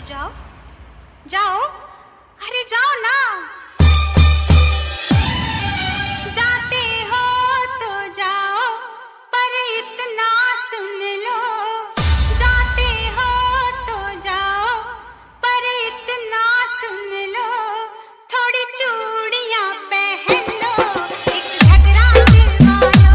जाओ जाओ, अरे जाओ ना। जाते हो तो जाओ, पर इतना सुन लो। जाते हो तो जाओ, पर इतना सुन लो। थोड़ी चूड़ियां पहन लो, एक घघरा सिलवा लो।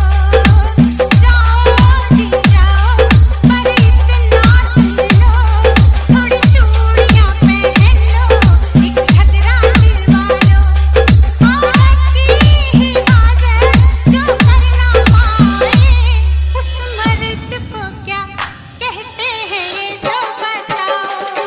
जाओ जी जाओ, पर इतना सुन लो। थोड़ी चूड़ियां पहन लो, एक घघरा सिलवा लो। औरत की हिफाजत जो करना पाए, उस मर्द को क्या कहते हैं ये तो बताओ।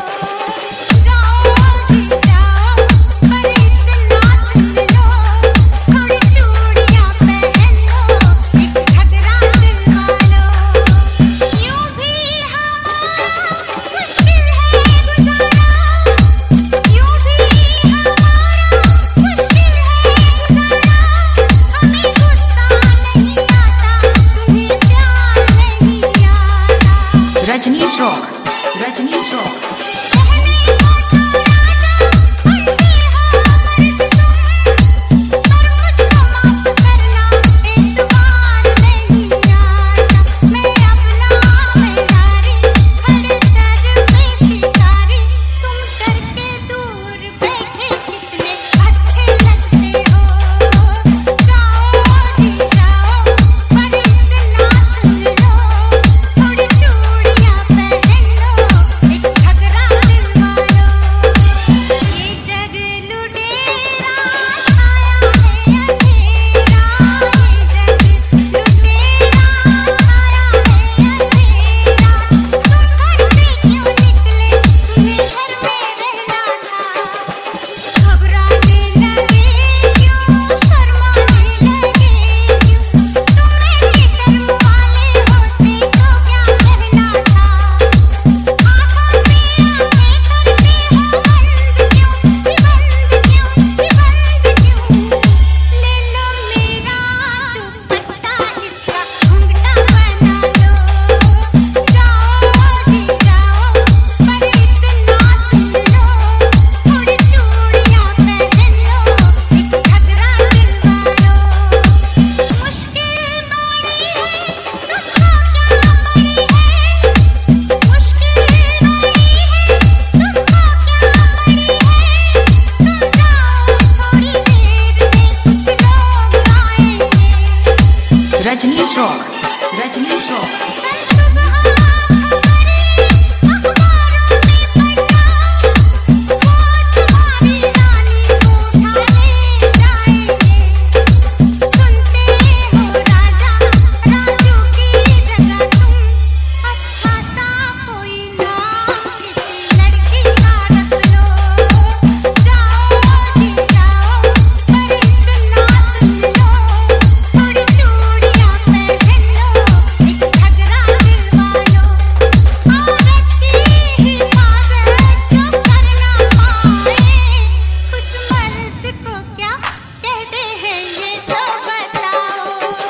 जाओ जी जाओ, पर इतना सुन लो। थोड़ी चूड़ियां पहन लो, एक घघरा सिलवा लो। यूं भी हमारा मुश्किल है गुजारा, यूं भी हमारा मुश्किल है गुजारा। हमें गुस्सा नहीं आता, तुम्हें प्यार नहीं आता। Rajneesh rock, Rajneesh rock. कहने को तो राजा बनते हो मर्द तुम, पर मुझको माफ करना एतबार नहीं आता। मैं अबला मैं नारी, खड़े सर पे शिकारी। तुम सर के दूर बैठे कितने अच्छे लगते हो। जाओ जी जाओ, पर इतना सुन लो। थोड़ी चूड़ियां पहन लो, एक घघरा सिलवा लो। ये जग लुटेरा छाया है अंधेरा, ये जग लुटेरा छाया है अंधेरा। तुम घर से क्यों निकले, तुम्हें घर में रहना था। घबराने लगे क्यों, शर्माने लगे क्यों। तुम ऐसे शर्म वाले होते तो क्या कहना था। आँखों से आँखें करते हो बंद क्यों, जी बंद क्यों, जी बंद क्यों। ले लो मेरा दुपट्टा, इसका घूंघटा बना लो। जाओ जी जाओ, पर इतना सुन लो। थोड़ी चूड़ियां पहन लो, एक घघरा सिलवा लो। मुश्किल बड़ी है तुमको क्या पड़ी है, मुश्किल बड़ी है तुमको क्या पड़ी है। तुम जाओ थोड़ी देर में कुछ लोग आएंगे। Rajneesh rock, Rajneesh rock. कल सुबह खबरें अखबारों में पढ़ना, वो तुम्हारी रानी को उठा ले जाएंगे। सुनते हो राजा राजू की जगह तुम, अच्छा सा कोई नाम किसी लड़की का रख लो। जाओ जी जाओ, पर इतना सुन लो। थोड़ी चूड़ियां पहन लो, एक घघरा सिलवा लो। औरत की हिफाजत जो करना पाए, उस मर्द को क्या कहते हैं ये तो बताओ।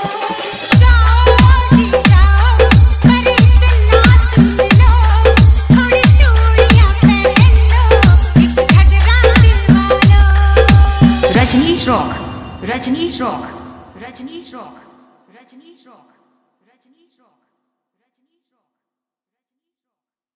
जाओ जी जाओ, पर इतना सुन लो। थोड़ी चूड़ियां पहन लो, एक घघरा सिलवा लो। Rajneesh rock, Rajneesh rock.